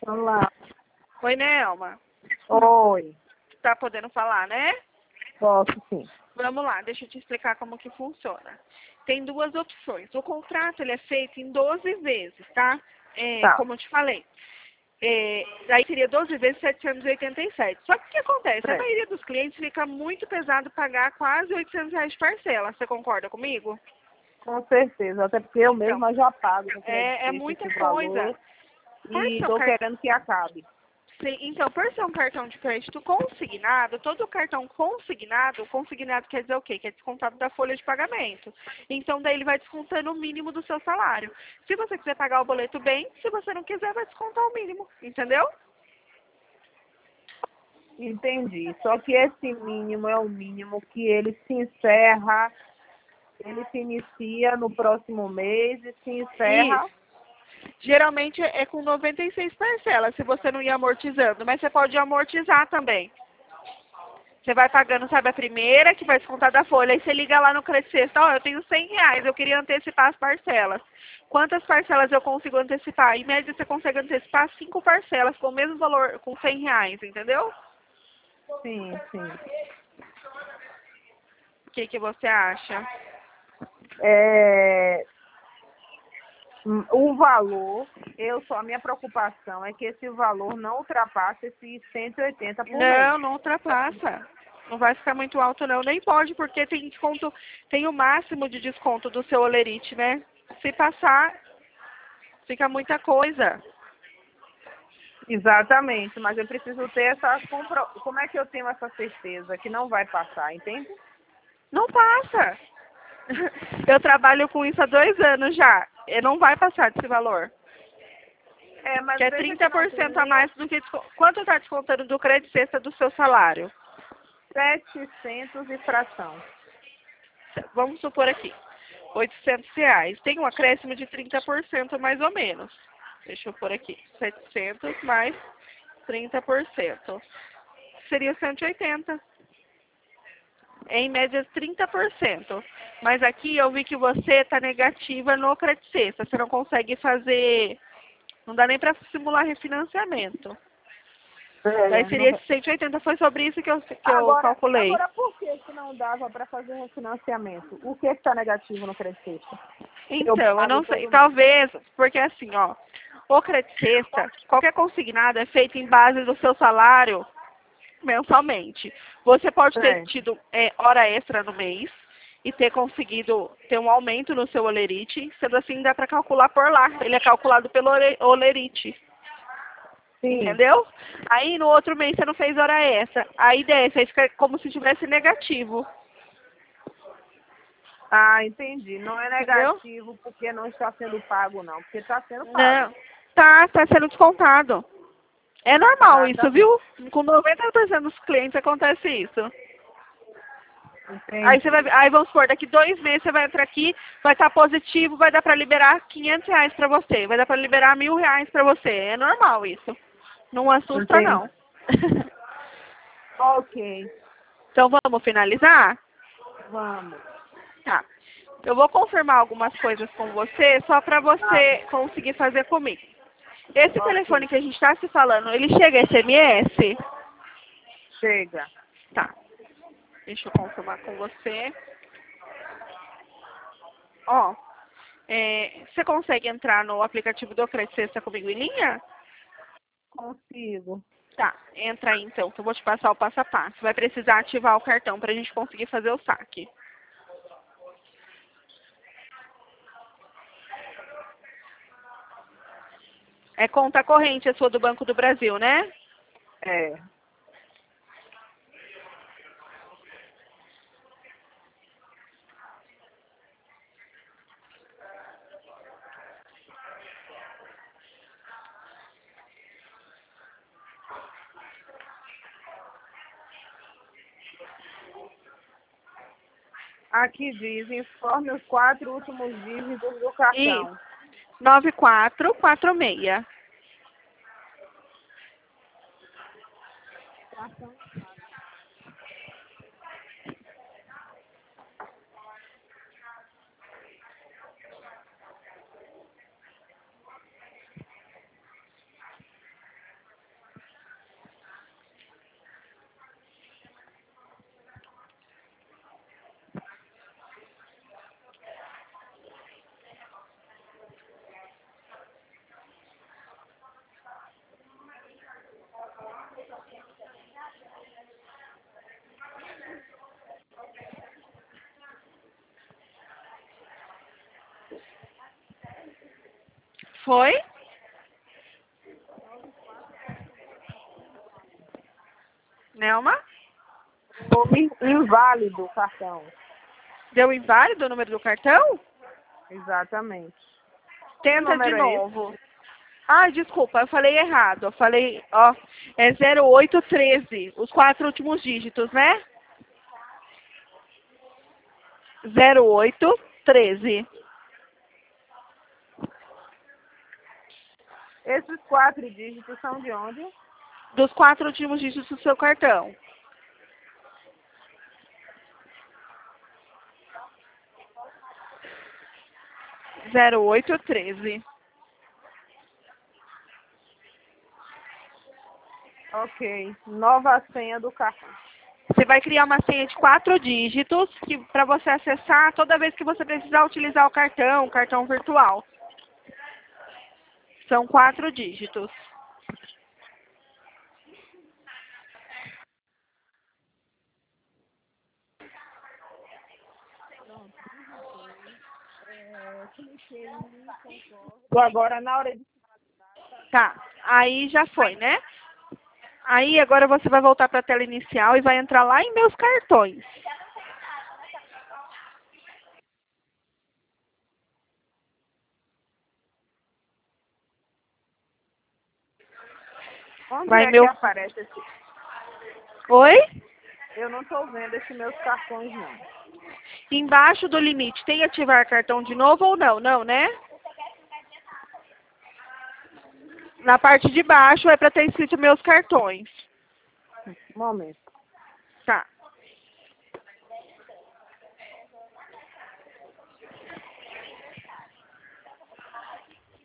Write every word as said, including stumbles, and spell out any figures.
Olá. Oi, Nelma. Oi. Tá podendo falar, né? Posso sim. Vamos lá, deixa eu te explicar como que funciona. Tem duas opções. O contrato ele é feito em doze vezes, tá? É, Tá. como eu te falei. É, daí seria doze vezes setecentos e oitenta e sete. Só que o que acontece? A É. maioria dos clientes fica muito pesado pagar quase oitocentos reais de parcela. Você concorda comigo? Com certeza. Até porque eu Então, mesma já pago no é, é crédito muita esse coisa. valor Por e ser um tô cartão, querendo que acabe. sim, então, por ser um cartão de crédito consignado, todo cartão consignado, consignado quer dizer o quê? Que é descontado da folha de pagamento. Então, daí ele vai descontando o mínimo do seu salário. Se você quiser pagar o boleto bem, se você não quiser, vai descontar o mínimo, entendeu? Entendi. Só que esse mínimo é o mínimo que ele se encerra, ele se inicia no próximo mês e se encerra. Isso. Geralmente é com noventa e seis parcelas, se você não ir amortizando, mas você pode amortizar também. Você vai pagando, sabe, a primeira, que vai descontar da folha, aí você liga lá no Crescesta, ó, eu tenho cem reais, eu queria antecipar as parcelas. Quantas parcelas eu consigo antecipar? Em média, você consegue antecipar cinco parcelas com o mesmo valor, com cem reais, entendeu? Sim, sim. O que, que você acha? É, o valor, eu só a minha preocupação é que esse valor não ultrapasse esses cento e oitenta por mês. Não, não ultrapassa. Não vai ficar muito alto, não. Nem pode, porque tem desconto, tem o máximo de desconto do seu Olerite, né? Se passar, fica muita coisa. Exatamente, mas eu preciso ter essa compro... Como é que eu tenho essa certeza que não vai passar, entende? Não passa. Eu trabalho com isso há dois anos já. E não vai passar desse valor. É, mas Que é veja que trinta não por tem cento a nem mais do que... desco- Quanto está descontando do crédito sexta do seu salário? setecentos e fração. Vamos supor aqui. oitocentos reais. Tem um acréscimo de trinta por cento mais ou menos. Deixa eu pôr aqui. setecentos mais trinta por cento. Seria cento e oitenta. Em média, trinta por cento. Mas aqui eu vi que você está negativa no crédito sexta. Você não consegue fazer... Não dá nem para simular refinanciamento. Daí É, seria não... esse cento e oitenta. Foi sobre isso que eu, que eu Agora, calculei. agora por que, que não dava para fazer refinanciamento? O que está negativo no crédito? Eu Então, eu pago não sei. todo mês. Talvez, porque assim, ó, o crédito sexta, qualquer consignado é feito em base do seu salário mensalmente. Você pode ter Certo. tido é, hora extra no mês e ter conseguido ter um aumento no seu Olerite, sendo assim, dá para calcular por lá. Ele é calculado pelo Ole- Olerite. Sim. Entendeu? Aí no outro mês você não fez hora extra. Aí desce, aí fica como se tivesse negativo. Ah, entendi. Não é Entendeu? negativo porque não está sendo pago, não. Porque está sendo pago. Não. Tá, tá sendo descontado. É normal Ah, tá isso, bom. viu? Com noventa por cento dos clientes acontece isso. Aí você Entendi. vai, aí vamos supor, daqui dois meses você vai entrar aqui, vai estar positivo, vai dar para liberar quinhentos reais para você, vai dar para liberar mil reais para você. É normal isso. Não assusta Entendi. não. Ok. Então vamos finalizar? Vamos. Tá. Eu vou confirmar algumas coisas com você, só para Ah, você conseguir fazer comigo. Esse telefone ok. que a gente está se falando, ele chega S M S? Chega. Tá. Deixa eu confirmar com você. Ó, é, você consegue entrar no aplicativo do Crédito Sexta comigo em linha? Consigo. Tá, entra aí então, que eu vou te passar o passo a passo. Vai precisar ativar o cartão para a gente conseguir fazer o saque. É conta corrente a sua do Banco do Brasil, né? É. Aqui diz, informe os quatro últimos dígitos do Isso, cartão. nove quatro quatro seis. Foi? Nelma? Foi inválido o cartão. Deu inválido o número do cartão? Exatamente. Tenta de número é novo. Ai, desculpa, eu falei errado. Eu falei, ó, é zero oito treze, os quatro últimos dígitos, né? zero oito treze. Esses quatro dígitos são de onde? Dos quatro últimos dígitos do seu cartão. zero oito treze. Ok. Nova senha do cartão. Você vai criar uma senha de quatro dígitos que para você acessar toda vez que você precisar utilizar o cartão, o cartão virtual. São quatro dígitos. Agora, na hora de... Tá, aí já foi, né? Aí agora você vai voltar para a tela inicial e vai entrar lá em meus cartões. Onde Vai é meu... que aparece esse... Oi? Eu não estou vendo esses meus cartões, não. Embaixo do limite, tem ativar cartão de novo ou não? Não, né? Na parte de baixo é para ter escrito meus cartões. Um momento.